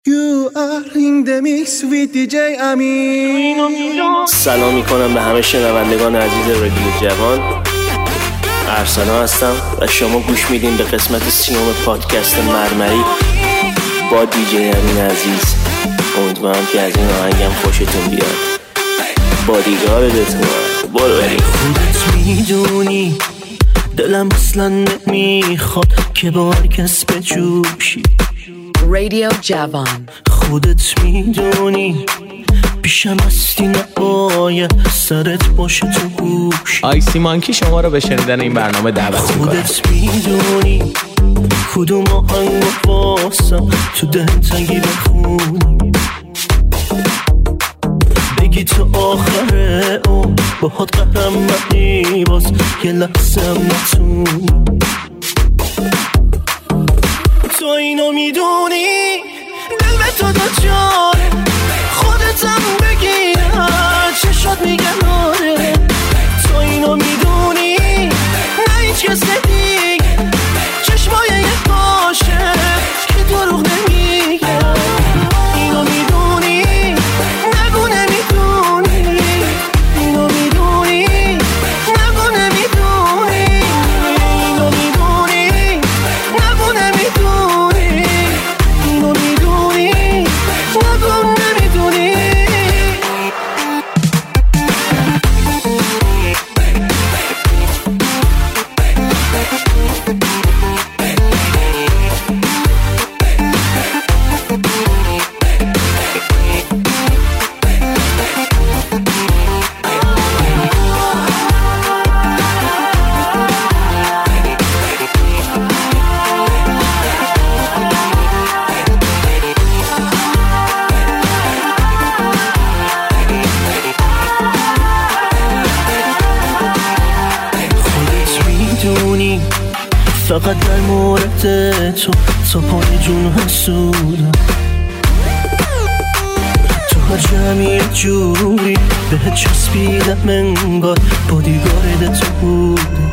You are in the mix with DJ امین. سلام میکنم به همه شنوندگان عزیز رادیو جوان. ارسلان هستم و شما گوش میدین به قسمت 30 پادکست مرمری با دیجی امین عزیز. امیدوارم که از این آهنگم خوشتون بیاد. بادیگاردتون برو بریم. خودت میدونی دلم اصلا نمیخواد که با هر کس بجوشی. رادیو جوان. خودت میدونی پیشم هستی نباید سرت باشه تو گوش. آیسی مانکی شما رو به شنیدن این برنامه دعوت میکنه. خودت میدونی کدوم آهنگ واسم تو دلتنگی بخونی. بگی تو آخره اون باهات قهرم منی باز یه لحظه هم نتونی. تو اینو میدونی دل به تو داد جاره. خودتم بگیر چشات میگن آره. تو اینو میدونی نه هیچ کس دیگه چشمای یک باشه که دروغ نمیگه. اینو میدونی نگو نمیدونی. اینو میدونی نگو نمیدونی. اینو میدونی نگو نمیدونی. اینو میدونی نگو نمیدونی. فقط در مورد تو پای جون حسودم. تو هر جمعی جوری بهت چسبیدم انگار بادیگارد تو بودم.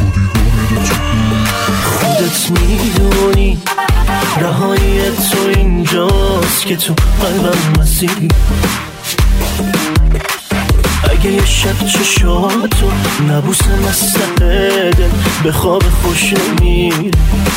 خودت میدونی رهایی تو اینجاست که تو قلبم مسیری. اگه یه شب چشاتو نبوسم از سر دل به خواب خوش نمیری.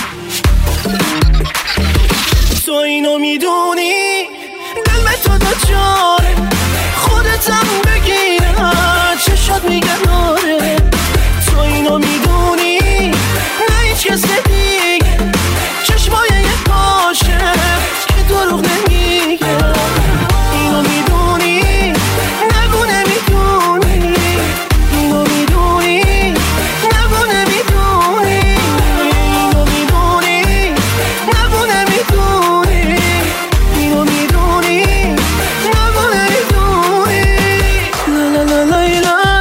تو اینو میدونی دل به تو داد جاره. خودتم بگیر چشات میگن آره. تو اینو میدونی نه هیچ کس دیگه چشمای یک باشه که دروغ نمیگه. اینو میدونی نگو نمیدونی. اینو میدونی نگو نمیدونی. اینو میدونی نگو نمیدونی. اینو میدونی نگو نمیدونی. لا لا لا لا لا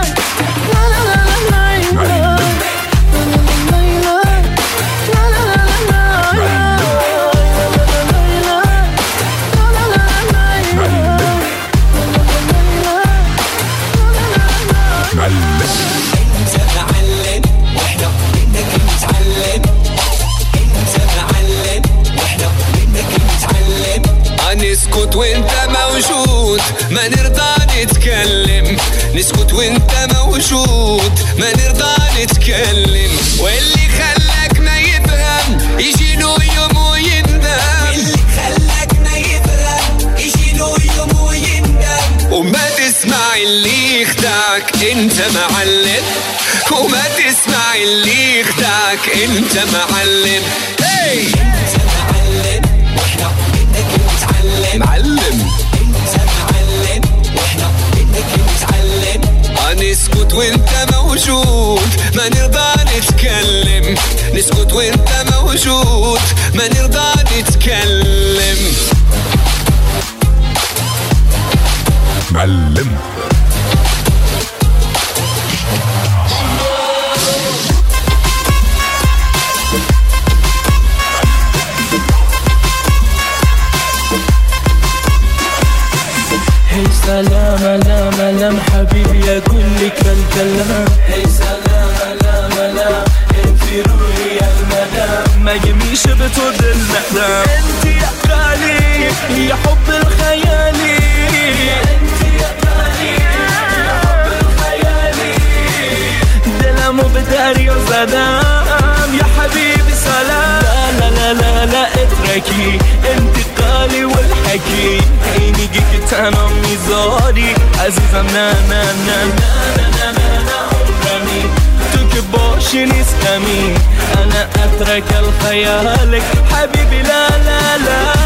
نسكت وانت موجود ما نرضى نتكلم. نسكت وانت موجود ما نرضى نتكلم. واللي خلاك ما يفهم يجي له يوم ويندم. واللي خلاك ما يفهم يجي له يوم ويندم. وما تسمع اللي يخدعك انت معلم. وما تسمع اللي يخدعك انت معلم. هي انت معلم واحنا بدك نتعلم. معلم انت معلم واحنا بدك نتعلم. نسكت وانت موجود ما نرضى نتكلم. نسكت وانت موجود ما نرضى نتكلم. معلم سلام علام علام حبيبي أقول لك الكلام. هي سلام علام علام انت روحي المدام. مگه میشه به تو دل ندم؟ انتی اقلی یه حب الخیالی، انتی اقلی یه حب الخیالی، دلمو به دریا زدم یا حبیبی سلام. لا لا لا لا اترکی انتقالی والحکی، هی میگی که تنها میذاری عزیزم، نه نه نه نه نه نه نه عمرمی تو که باشی نیست غمی. انا اترك الخيالك حبيبي لا لا لا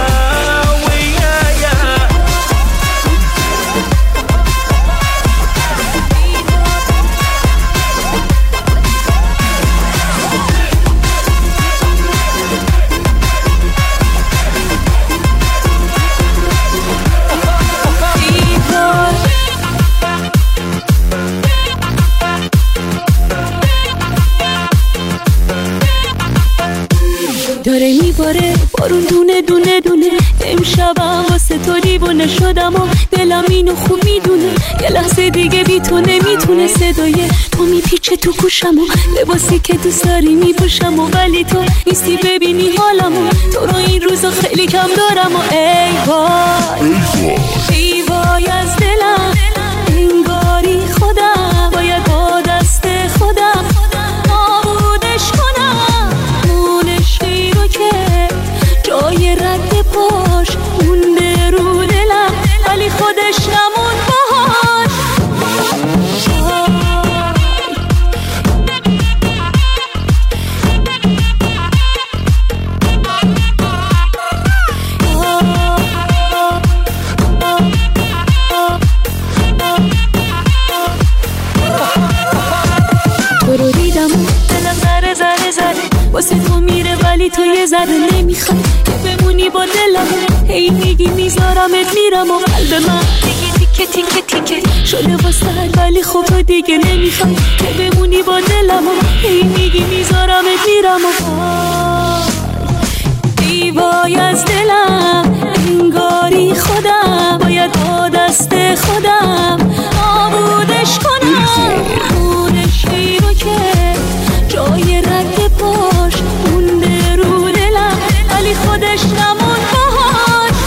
داره میباره بارون دونه دونه دونه، امشبم واسه تو دیوونه شدم و دلم اینو خوب میدونه. یه لحظه دیگه بی تو نمیتونه، صدای تو میپیچه تو گوشم و لباسی که دوست داری میپوشم و ولی تو نیستی ببینی حالمو. تو رو این روزا خیلی کم دارم و ای وای ای وای از دلم، انگاری خودم باید با دست خودم نابودش کنم. مونشی رو که جای رد پاش مونده رو دلم ولی خودش نمون باهاش. تو رو دیدم و دلم زره زره زره واسه تو میره ولی تو یه ذره نمیخوای بمونی با دلم. هی میگی میذارمت میرم و قلب من دیگه تیکه تیکه تیکه شده واسه ولی خب تو دیگه نمیخوای که بمونی با دلم. هی میگی میذارمت میرم و ای وای از دلم، انگاری خودم باید با دست خودم نابودش کنم. مونشی رو که جای رد پاش مونده رو دلم ولی خودش نمون باهاش.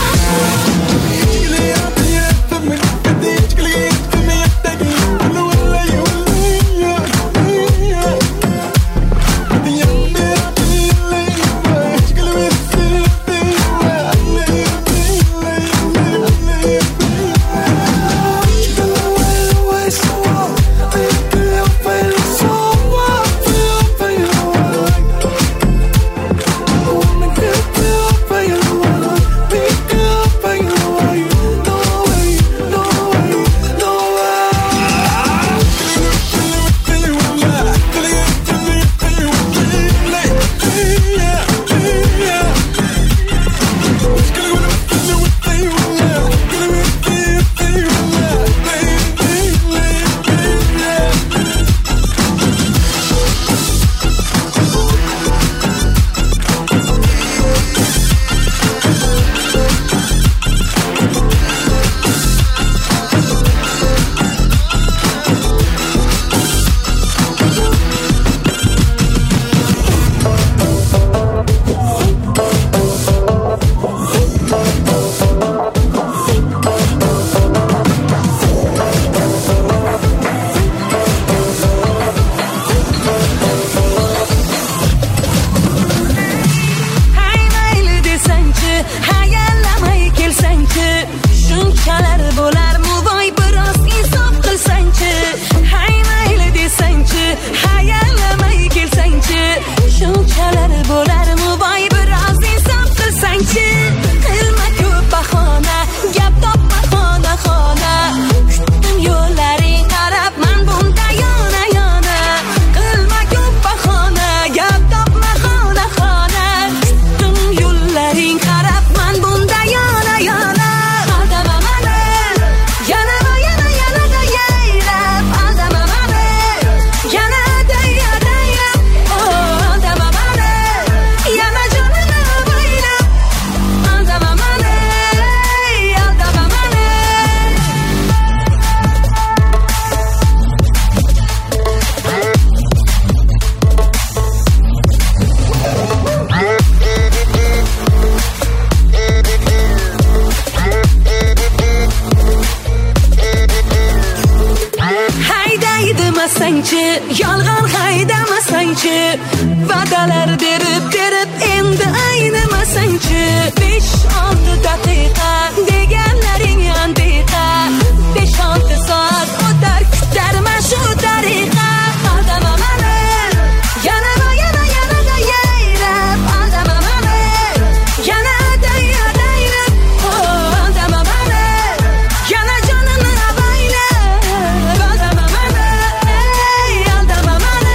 Ki vadalar derip indi aynı masanki 5-6 dakika degenlerin yandıqa 5-6 saat o'tar kutarman shu tariqa aldama mani yana yayrab aldama mani yana dayrab aldama mani yana jonimni avaylab aldama mani aldama mani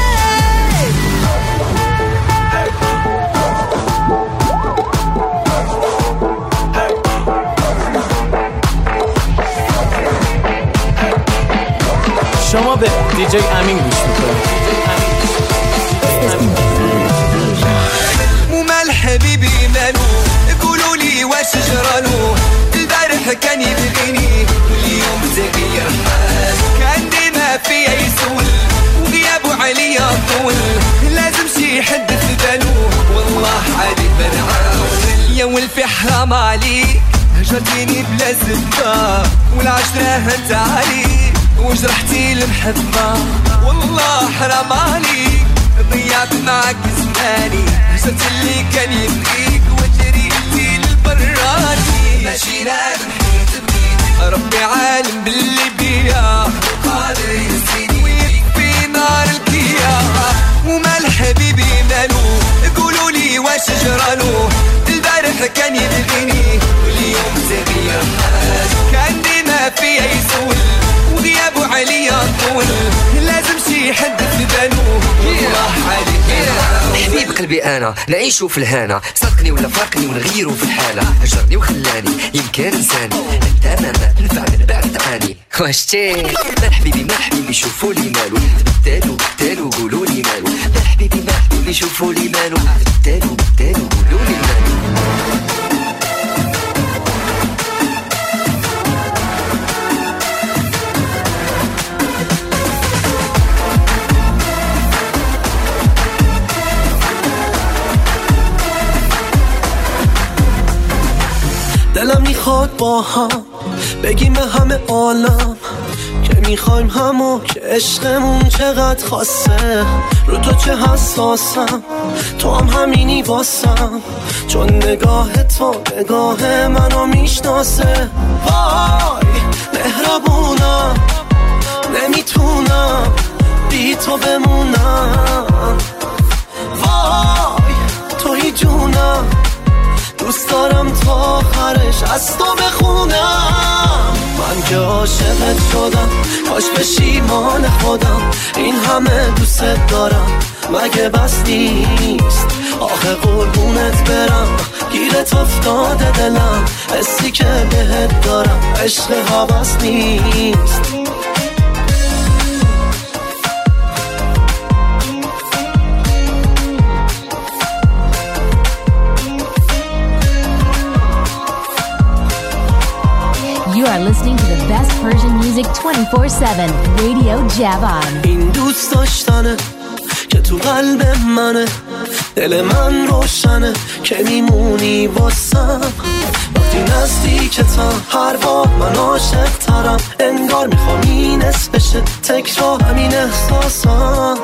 شما به دیجی امین گوش میکنید. ومال حبيبي مالو قولوا لي واش جرالو البارح كان يبغيني واليوم تغير حالو كان ديما فيا يسول وغيابه عليا طول لازم شي حد في بالو والله عادي بنعاون يا ولفي حرام عليك هجرتيني بلا زبده والعشره هنت عليك وجرحتي المحبة والله حرام عليك ضيعت معك زماني هجرت اللي كان يبغيك وجريتي للبراني ماشي لازم بغيت ربي عالم باللي بيا قادر يسيني ويكفي نار الكيا ومال حبيبي مالو قولوا لي واش جرالو البارح كان يبغيني واليوم تغير حالو كان ديما فيا يسول وغيابه عليا طول لازم شي حد في بالو والله عليك حبيب قلبي انا نعيشو في الهنا صدقني ولا فارقني ونغيرو في الحاله هجرني وخلاني يمكن انساني انت امامه نفع من بعد تعاني واشتي مال حبيبي شوفوا لي مالو بدالو قولوا لي مالو مال حبيبي شوفوا لي مالو بدالو قولوا لي مالو دلم میخواد با هم بگیم به همه عالم که میخوایم همو که عشقمون چقدر خاصه رو تو چه حساسم تو هم همینی واسم چون نگاه تو نگاه منو میشناسه وای مهربونم نمیتونم بی تو بمونم وای توی جونم دوست دارم تا آخرش از تو بخونم من که عاشقت شدم کاش بشی مال خودم این همه دوست دارم مگه بس نیست آخه قربونت برم گیرت افتاده دلم حسی که بهت دارم عشق هوس نیست You are listening to the best Persian music 24/7, Radio Javan. این دوست داشتنه که تو قلب منه دل من روشنه که میمونی واسم وقتی نزدیکتم هر بار من عاشق ترم انگار میخوام این بشه تکرار همین احساسم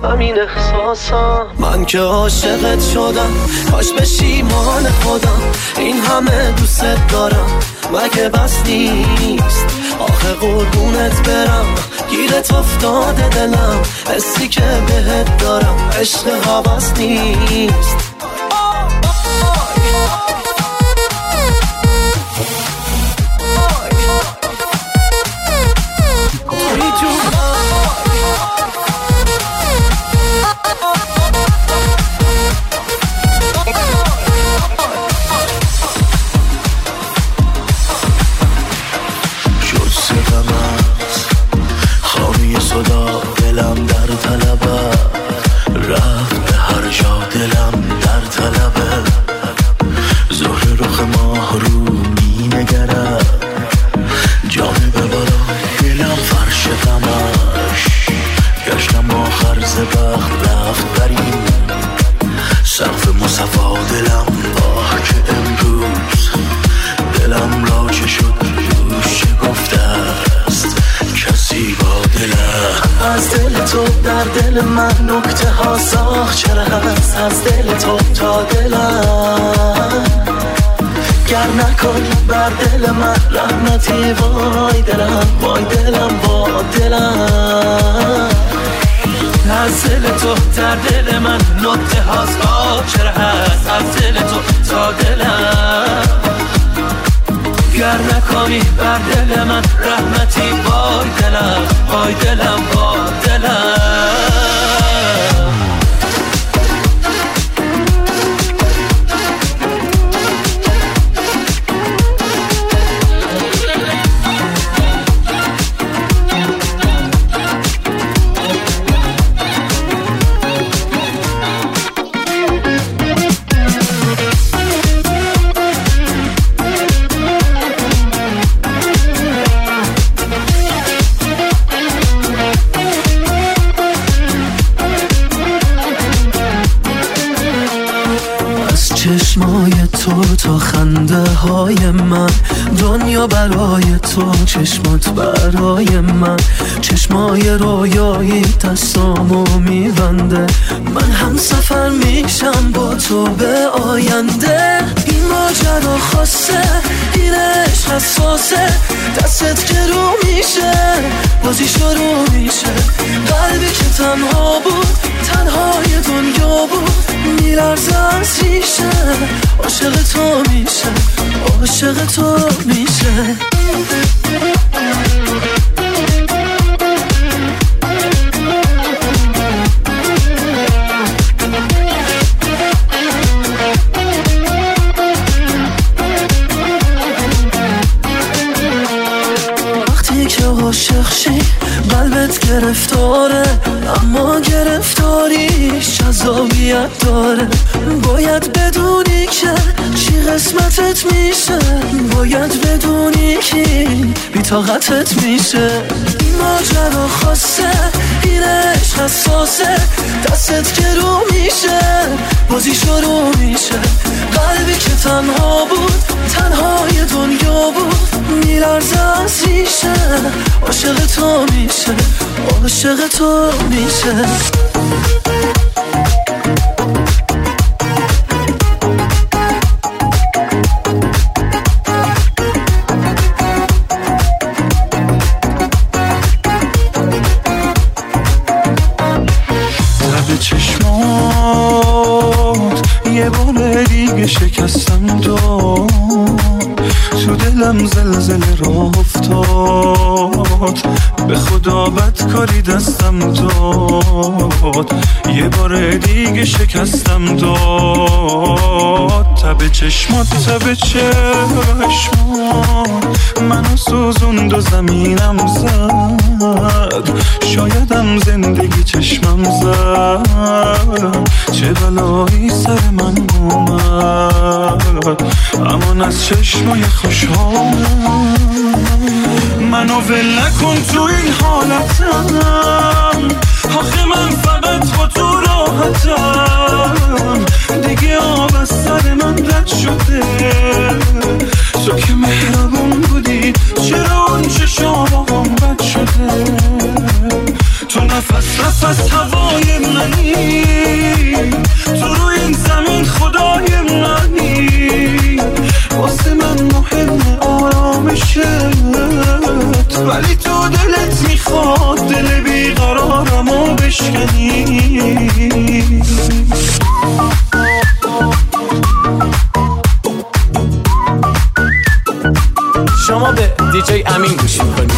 من که عاشقت شدم کاش بشی مال خودم این همه دوست دارم مگه بس نیست آخه قربونت برم گیرت افتاده دلم حسی که بهت دارم عشق هوس نیست دلم در طلبه رفت به هر جا دلم در دل من نکته ها ساخت چرا هست از دل تو تا دلم گر نکنی بر دل من رحمتی وای دلم وای دلم وای دلم از دل تو در دل من نکته ها ساخت چرا هست از دل تو تا دلم گر نکنی بر دل من رحمتی وای دلم وای دلم وای دلم چشمای تو تا خنده های من دنیا برای تو چشمات برای من چشمای رویایی دستامو میبنده من هم سفر میشم با تو به آینده این ماجرا خاصه این عشق حساسه دستت که رو میشه بازی شروع میشه قلبی که تنها بود تنهای دنیا بود میلرزه از ریشه عاشق تو میشه عاشق تو میشه وقتی که عاشق شی قلبت گرفتاره اما گرفتاریش جذابیت داره باید بدونی که چی قسمتت میشه باید بدونی که بی طاقتت میشه این ماجرا خاصه این عشق حساسه دستت که رو میشه بازی شروع میشه قلبی که تنها بود تنهای دنیا بود میلرزه از ریشه عاشق تو میشه عاشق تو میشه لب چشمات یه بار دیگه شکستم تو دلم زلزله را افتاد به خدا بدکاری دستم داد یه بار دیگه شکستم داد تب چشمات منو سوزوند و زمینم زد شایدم زندگی چشمم زد چه بلایی سر من اومد امان از چشمای خوشحالم منو ول نکن تو این حالتم آخه من فقط با تو راحتم دیگه آب از سر من رد شده تو که مهربون بودی چرا اون چشامم بد شده تو نفس هوای منی تو روی این زمین خدای منی واسه من مهمه آرامشت ولی تو دلت میخواد دل بیقرارمو بشکنی شما به دیجی امین گوش میکنید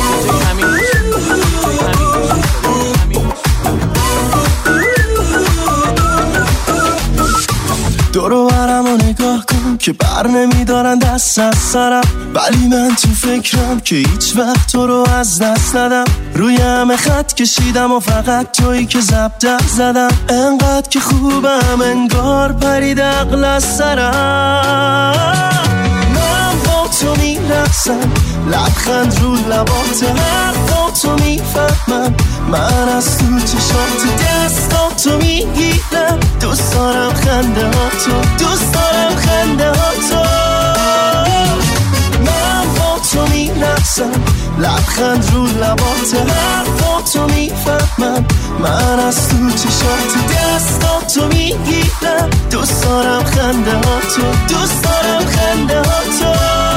دورو برمو نگاه کن که بر نمیدارن دست از سرم ولی من تو فکرم که هیچ وقت تو رو از دست ندم روی همه خط کشیدم و فقط تویی که زبدر زدم انقدر که خوبم انگار پرید عقل از سرم من با تو میرقصم لبخند رو لبات حرفا تو میفهمم من از تو چشات دستاتو میگیرم دوست دارم خنده ها تو دوست دارم خنده ها تو من با تو میرقصم لبخند رو لبات حرفاتو میفهمم من از تو چشات دستاتو میگیرم دوست دارم خنده هاتو دوست دارم خنده هاتو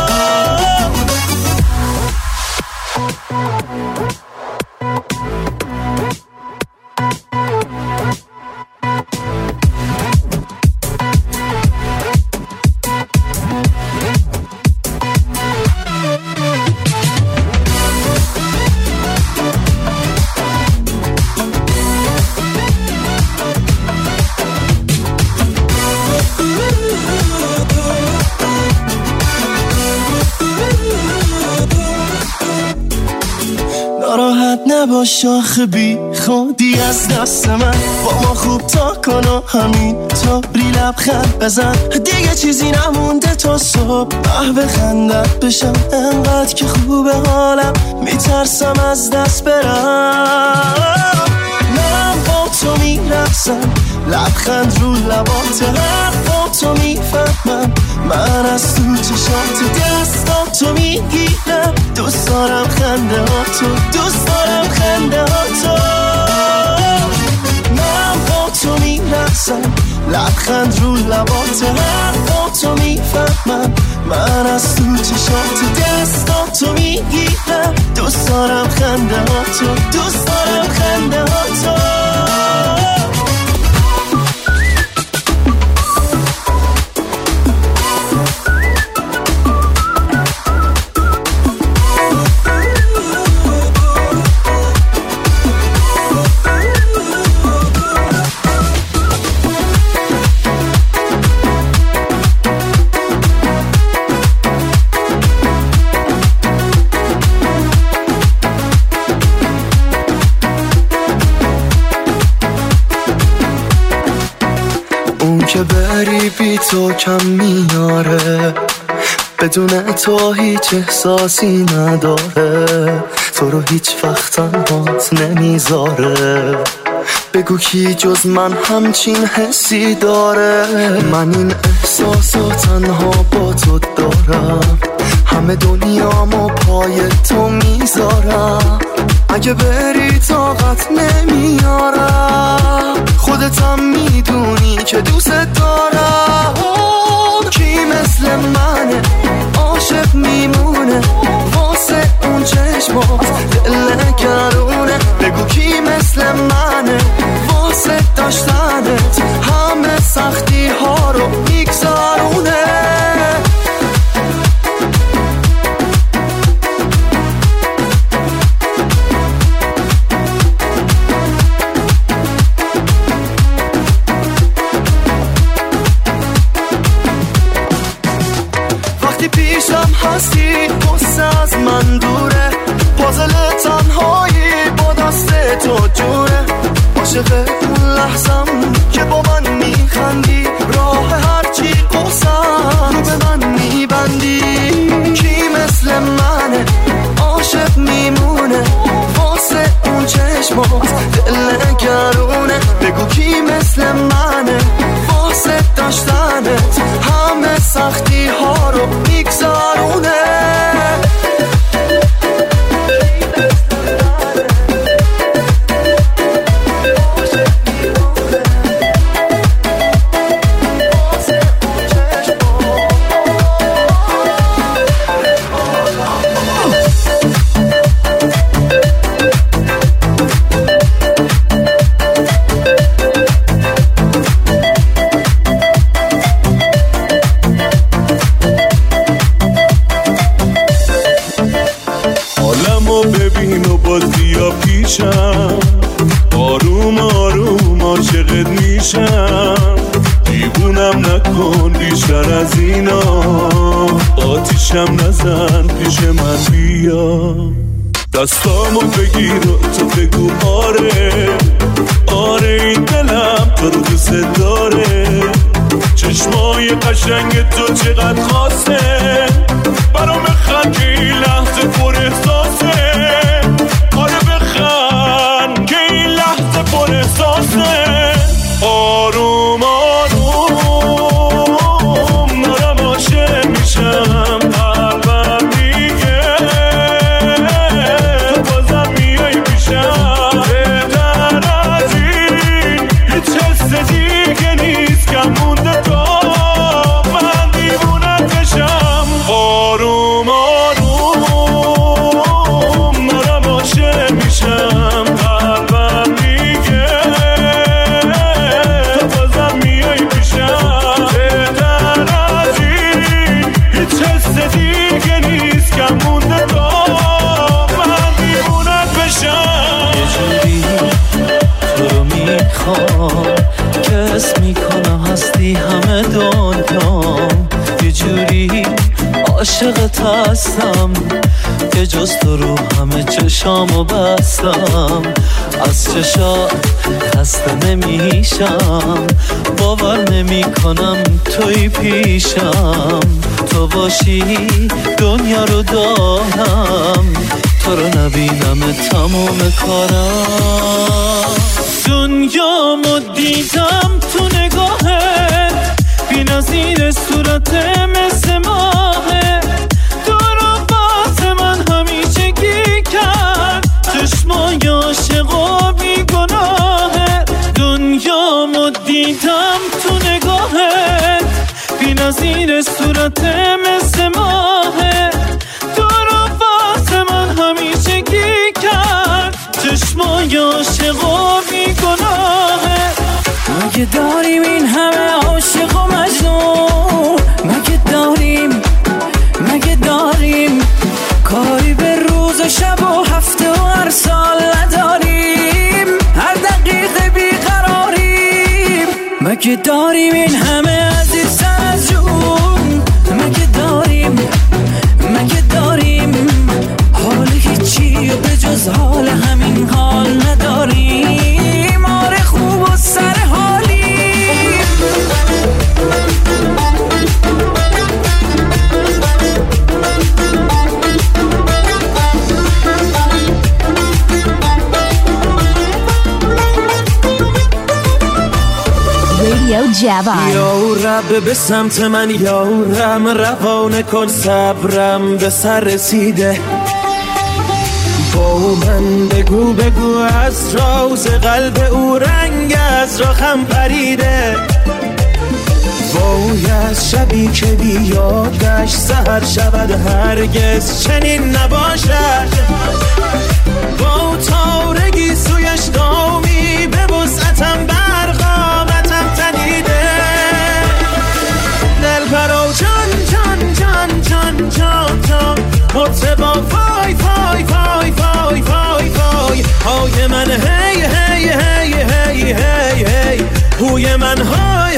نباش آخه بی خودی از دست من با ما خوب تا کن و همین طوری لبخند بزن دیگه چیزی نمونده تا صبح بخندت بشم انقدر که خوبه حالم میترسم از دست برم من با تو میرقصم لبخند رو لبات حرفاتو میفهمم من از تو چشات دستاتو میگیرم دوست دارم خنده هاتو دوست دارم خنده هاتو من با تو میرقصم لبخند رو لبات حرفاتو میفهمم من از تو چشات دستاتو میگیرم دوست دارم خنده هاتو دوست دارم خنده هاتو که بری بی تو کم میاره بدون تو هیچ احساسی نداره تو رو هیچ وقت تنهات نمیذاره بگو کی جز من همچین حسی داره من این احساسو تنها با تو دارم همه دنیامو پای تو میذارم اگه بری طاقت نمیارم خودتم میدونی که دوست دارم کی مثل منه عاشق میمونه واسه اون چشمات دلنگرونه بگو کی مثل منه واسه داشتنت همه سختی ها رو میگذرونه هستی قصه از من دوره پازل تنهایی با دست تو جوره عاشق اون لحظم که با من میخندی راه هرچی قصم رو به من میبندی کی مثل منه عاشق میمونه واسه اون چشمات دلنگرونه بگو کی مثل منه واسه داشتنت همه سختی ها رو میگذرونه آروم آروم عاشقت میشم دیوونم نکن بیشتر از اینا آتیشم نزن پیش من بیا دستامو بگیر و تو بگو آره آره این دلم تو رو دوست داره چشمای قشنگ تو چقدر خاصه برام خند که این لحظه پر احساسه آره بخند که این لحظه پر احساسه آروم آروم دارم عاشق میشم قلبم میگه خستم که جز تو رو همه چشامو بستم. از چشات خسته نمیشم، باور نمی کنم توی پیشم. تو باشی دنیا رو دارم، تو رو نبینم تمام کارم. دنیامو دیدم تو نگاهت، بی‌نظیر صورت مثل ماهه. تو رو باز من همیشگی کرد، چشمای عاشق و بیگناهه. دنیامو دیدم تو نگاهت، بی‌نظیر صورت مثل ماهه. تو رو باز من همیشگی کرد، چشمای عاشق و بیگناهه. مگه داریم این همه عاشق و مجنون؟ مگه داریم کاری به روز و شب و هفته و هر سال نداریم؟ هر دقیقه بیقراریم. مگه داریم این همه عزیز سر از جون؟ مگه داریم حال هیچی و به جز حال همین حال نداریم؟ آره خوب و سر حالیم. یا رب به سمت من یارم، روانه کن صبرم به سر رسیده. با من بگو از راز قلب او رنگ از راخم پریده. وای از شبی که بیادش سحر شود هرگز چنین نباشد. با تارگی سویش دامی به وسعتم برقامتم تنیده. دل پرو جان مرتبا فای های من هی هوی من های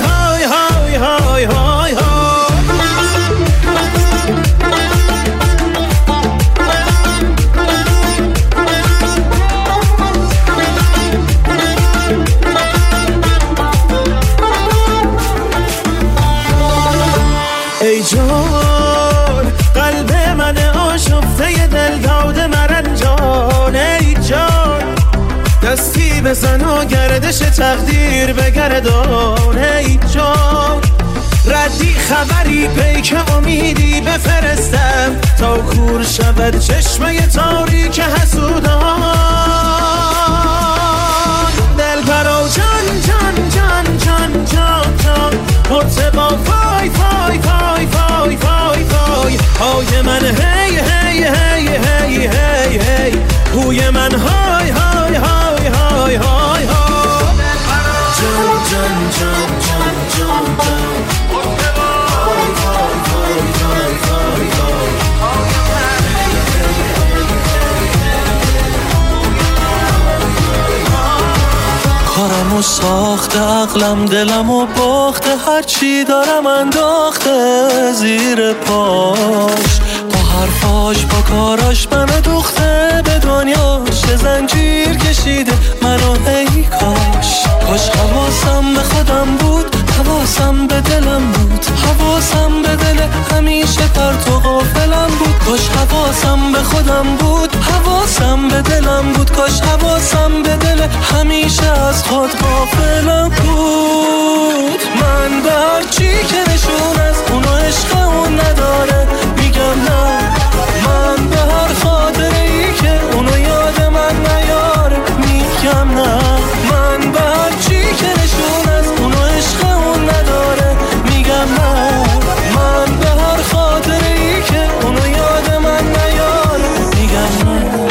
ای جان قلب من آشفته دل داده مرنجان. ای جان دستی بزن و گردش تقدیر بگردان. ای جان ردی خبری پیک امیدی بفرستم، تا کور شود چشمه تاریک حسودان. دل پرو جان مرتبا فای های من هی هوی من های کارمو ساخته عقلم دلمو باخته، هرچی دارم انداخته زیر پاش. با حرفاش با کاراش منو دوخته، به دنیاش زنجیر کشیده منو. ای کاش حواسم به خودم بود، حواسم به دلم بود، حواسم به دل همیشه پرت و غافلم بود. کاش حواسم به خودم بود، حواسم به دلم بود. کاش حواسم به دل همیشه از خود غافلم بود. من به هر چی که نشون از اونو عشق اون نداره میگم نه. من به هر خاطره ای که اونو یاد من نیاره میگم نه. من به هر چی که نشون از اونو عشق اون نداره میگم نه. من به هر خاطره ای که اونو یاد من نیاره میگم نه.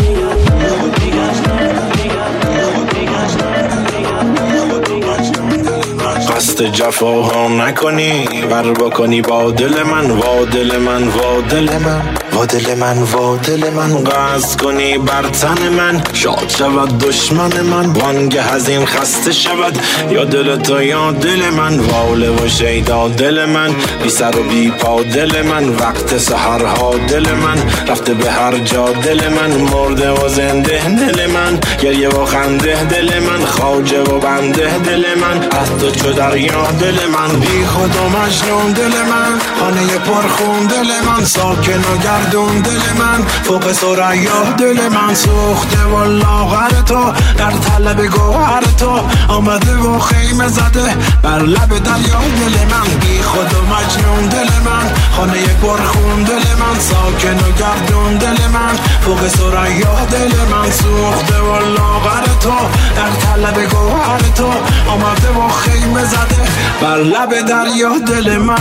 قصد جف وفاها نکنی ور بکنی با دل من وا دل من وا دل من وا دل من وا دل من قصد کنی بر تن من شاد شود دشمن من وانگه از این خسته شود یا دل تو یا دل من واله و شیدا دل من بی سر و بی پا دل من وقت سحرها دل من رفته به هر جا دل من مرده و زنده دل من گریه و خنده دل من خواجه و بنده دل من از تو چو دریا دل من بی خود و مجنون دل من خانه پرخون دل من ساکن و گردون دل من فوق ثریا دل من سوخته و لاغر تو در طلب گوهر تو آمده و خیمه زده بر لب دریا دل من بی خود و مجنون دل من خانه پرخون دل من ساکن و گردون دل من فوق ثریا دل من سوخته و لاغر تو در طلب گوهر تو آمده و خیمه زده بر لب دریا دل من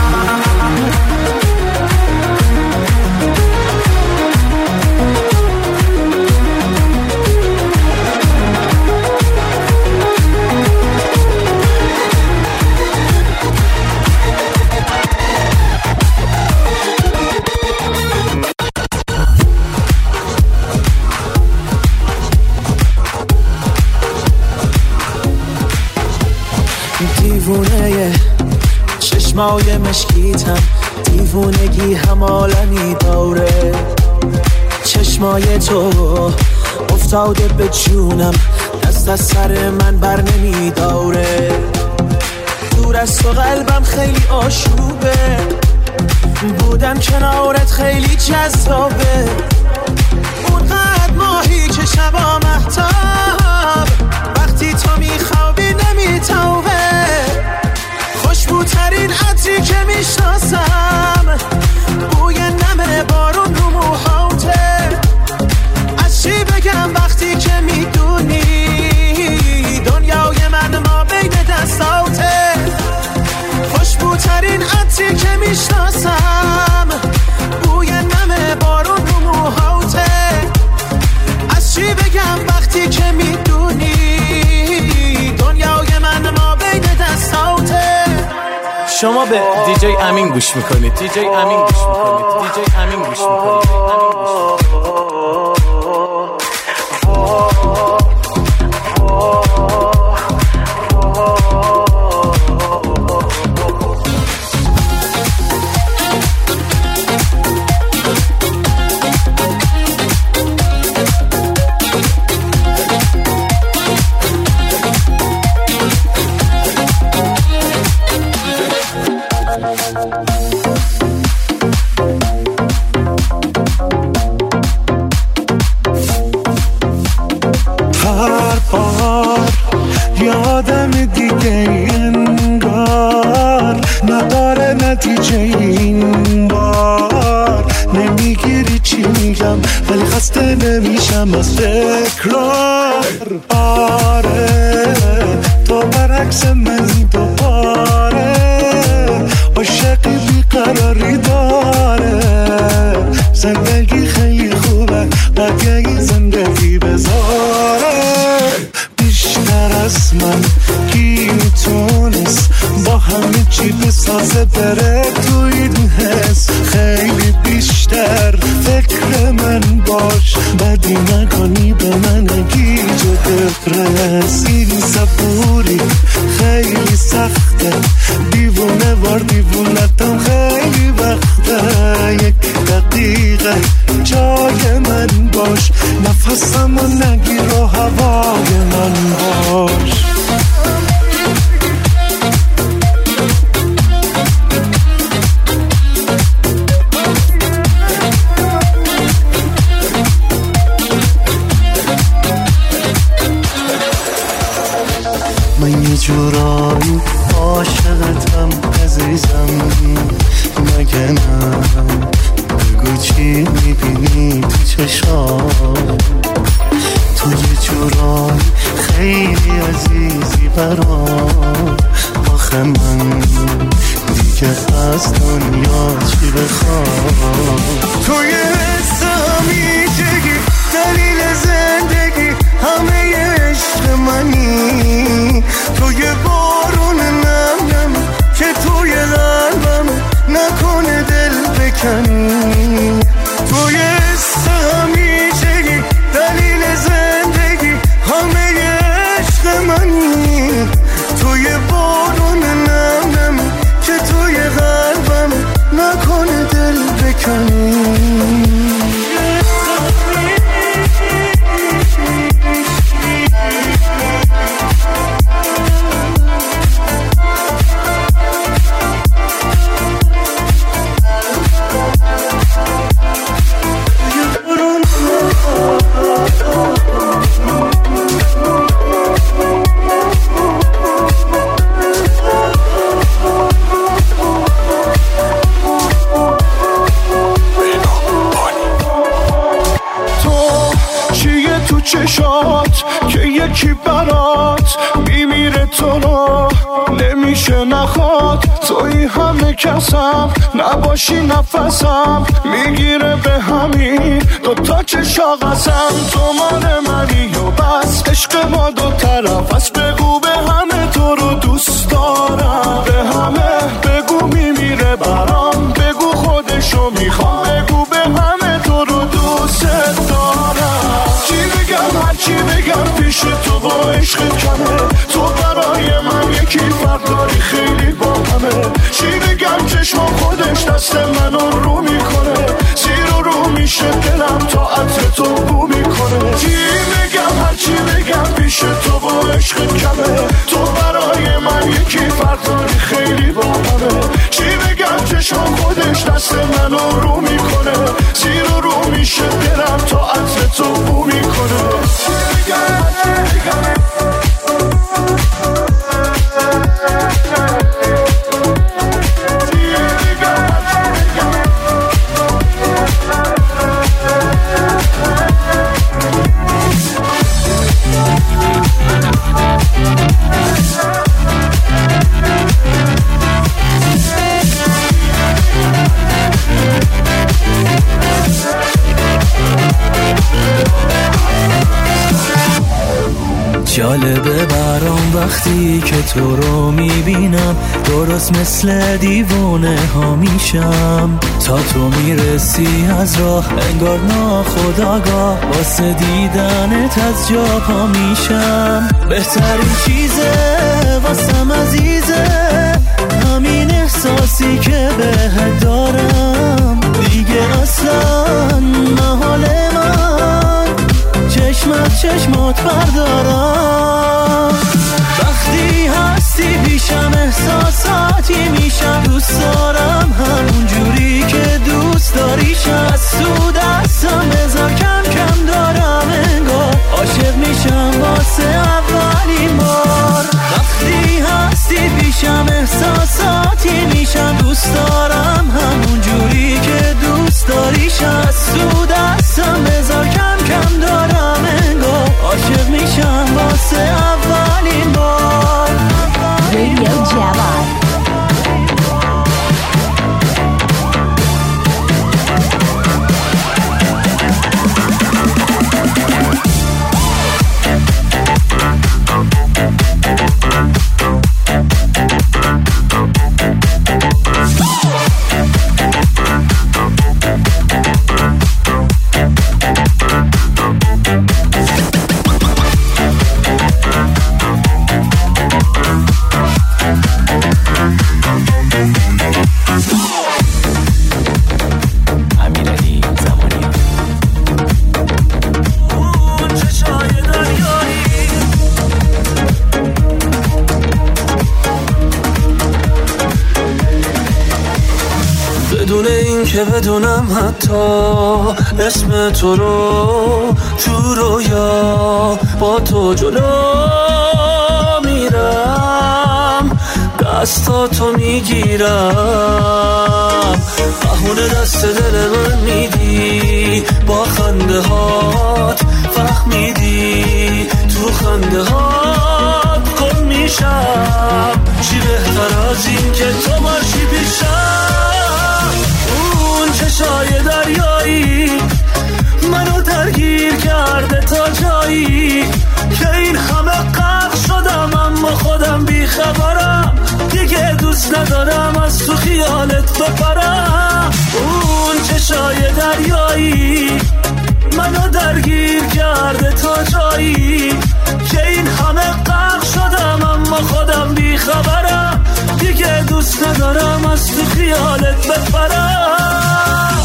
دیوونه چشمای مشکیتم دیوونگی همالمی داره چشمای تو افتاده به جونم دست از سر من بر نمی داره دور از تو قلبم خیلی آشوبه بودن کنارت خیلی جذابه اونقدر ماهی که شبا مهتاب وقتی تو میخوابی نمیتوبه خوشبوترین عطری که میشناسم بوی نم بارون رو موهاته از چی بگم وقتی که میدونی دنیای من ما بین دستاته خوشبوترین عطری که میشناسم بوی نم بارون رو موهاته از چی بگم وقتی که میدونی دنیای من ما بین دستاته شما به دیجی امین گوش میکنید دیجی امین گوش میکنید دیجی امین گوش میکنید ولی خسته نمیشم از تکرار آره تو برعکس منی دوباره عاشقی بیقراری داره زندگی خیلی خوبه بقیه زندگی بذاره بیشتر از من کی میتونست با همه چی بسازه بره تو این حس خیلی بیشتر فکر من باش بدی نکنی به من اگی جو دپرس این صبوری خیلی سخته دیوونه وار دیوونتم خیلی وقته یک دقیقه جای من باش نفسم و نگیر و هوای من باش من یه جورایی عاشقتم عزیزم مگه نه بگو چی میبینی تو چشام تو یه جورایی خیلی عزیزی برام آخه من دیگه از دنیا چی بخوام تو یه همیشگی دلیل زندگی همه عشق منی تو یه بارون نم نم بکنی. توی همیشگی دلیل زندگی همه عشق منی. توی بارون نم نمی که توی قلبم نکنه دل بکنی. چشات که یکی برات میمیره تو رو نمیشه نخواد. توی همه کسم نباشی نفسم میگیره به همین دوتا چشا قسم. تو مال منی و بس عشق ما دو طرف است. بگو به همه تو رو دوست دارم. به همه بگو میمیره برام. بگو خودشو میخوام. بگو به همه تو رو دوست دارم. چی بگم هرچی بگم پیش تو با عشق کمه. تو برای من یکی فرق داری خیلی با همه. چی بگم چشم خودش دست منو رو میکنه. زیر و رو میشه دلم تا عطر تو بو میکنه. چی بگم هرچی بگم پیش تو با عشق کمه. تو برای من یکی فرق داری خیلی با همه. چی بگم چشم خودش دست منو رو میکنه. زیر و رو میشه دلم تا عطر تو بو میکنه. جالبه برام وقتی که تو رو میبینم. درست مثل دیوونه ها میشم. تا تو میرسی از راه انگار ناخودآگاه واسه دیدنت از جا پا میشم. بهترین چیزه واسم عزیزه همین احساسی که بهت دارم. دیگه اصلا محال من چشمات بردارم. وقتی هستی پیشم احساساتی میشم. دوست دارم همون جوری که دوست داریشم. از تو دستم بذار کم کم دارم انگار عاشق میشم واسه اولین بار. وقتی هستی پیشم احساساتی میشم. دوست دارم همون جوری که دوست داریشم. از تو دستم بذار کم کم دارم انگار عاشق میشم واسه اولین بار. Radio Javon. که بدونم حتی اسم تو رو تو رویا با تو جلو میرم. دستاتو میگیرم بهونه دست دل من میدی. با خنده هات فهمیدی تو خنده هات گم میشم. چی بهتر از این که تو باشی پیشم. اون چشای دریایی منو درگیر کرده تا جایی که این همه غرق شدم اما خودم بیخبرم. دیگه دوست ندارم از تو خیالت بپرم. چشای دریایی منو درگیر کرده تا جایی که این همه غرق شدم اما خودم بی خبرم دیگه دوست ندارم از تو خیالت بپرم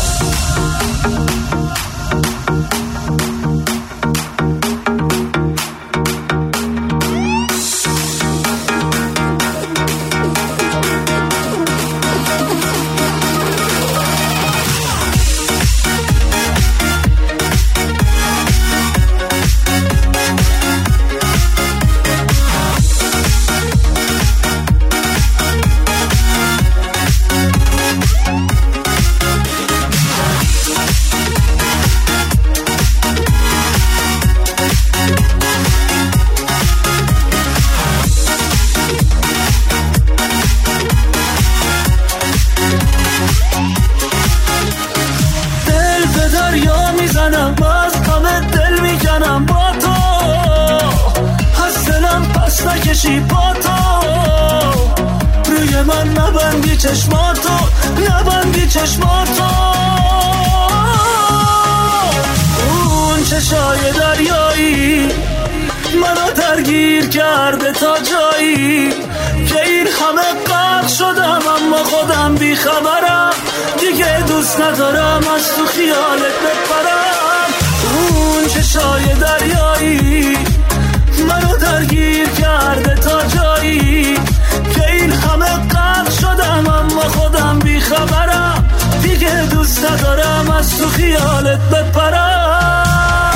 با تو روی من نبندی چشماتو اون چشای دریایی منو درگیر کرده تا جایی که این همه غرق شدم اما خودم بی خبرم دیگه دوست ندارم از تو خیالت بپرم اون چشای دریایی منو درگیر کرده تا جایی که این همه غرق شدم اما خودم بی خبرم دیگه دوست ندارم از تو خیالت بپرم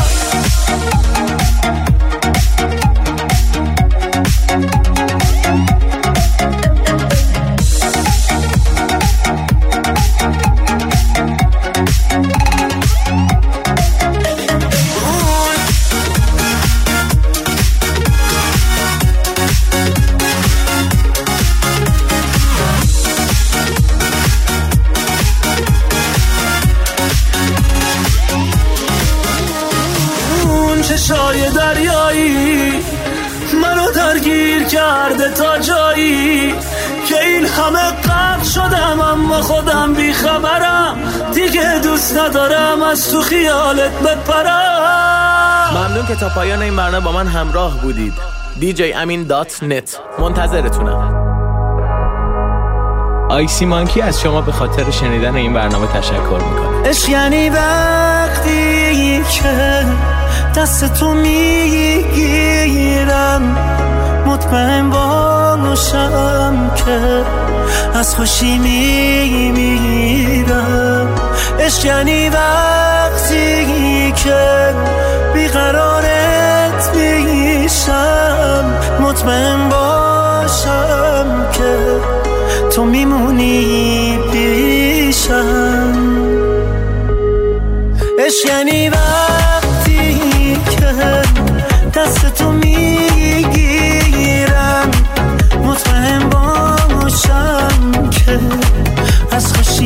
چشای دریایی منو درگیر کرده تا جایی که این همه غرق شدم اما خودم بی خبرم دیگه دوست ندارم از تو خیالت بپرم. ممنون که تا پایان این برنامه با من همراه بودید. DJamin.net منتظرتونم. آیسی مانکی از شما به خاطر شنیدن این برنامه تشکر میکنه. عشق یعنی وقتی که دست تو میگیرم مطمئن باشم که از خوشی میمیرم. عشق یعنی وقتی که بیقرارت میشم مطمئن باشم که تو میمونی پیشم. عشق یعنی وقتی که دست تو میگیرم مطمئن باشم که از خوشی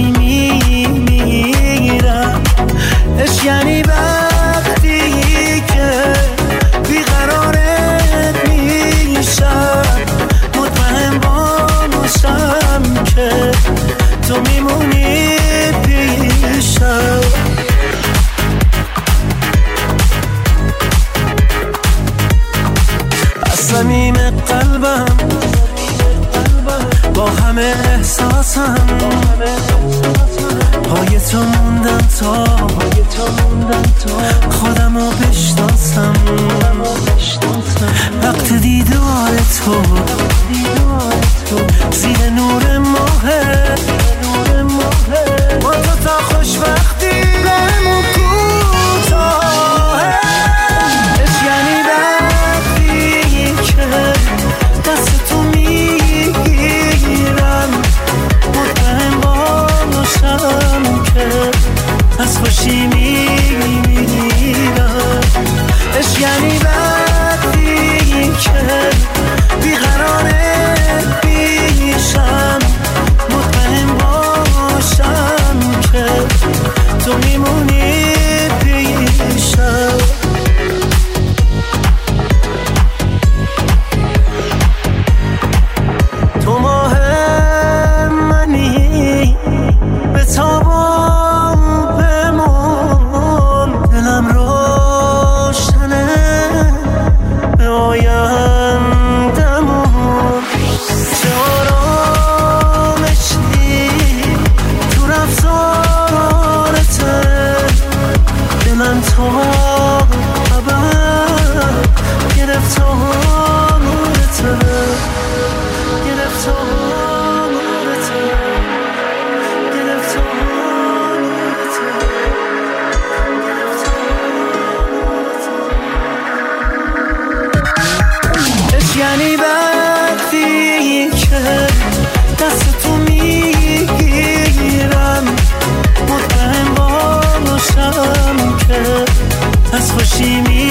میمیرم. عشق یعنی وقتی که بیقرارت میشم مطمئن باشم که تو میمونی پیشم. صمیم قلبم با همه احساسم پای تو موندم تا خودمو بشناسم. وقت دیدار تو زیر نور ماهه با تو تا خوشبختی بهمون کوتاهه. عشق یعنی دست تو میگیرم مطمئن باشم که از خوشی میمیرم. عشق یعنی وقتی که بیقراره تا ابد گرفتارته یعنی وقتی که دست تو میگیرم مطمئن باشم که از خوشی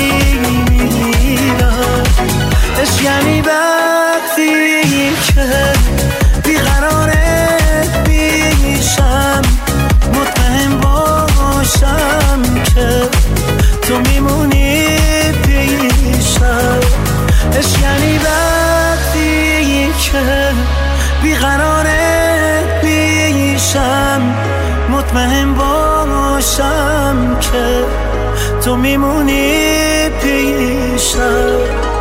میمیرم. اش یعنی وقتی که بیقراره بیشم مطمئن باشم که تو میمونی پیشم. اش یعنی وقتی که بیقراره بیشم مطمئن باشم که تو میمونی پیشم.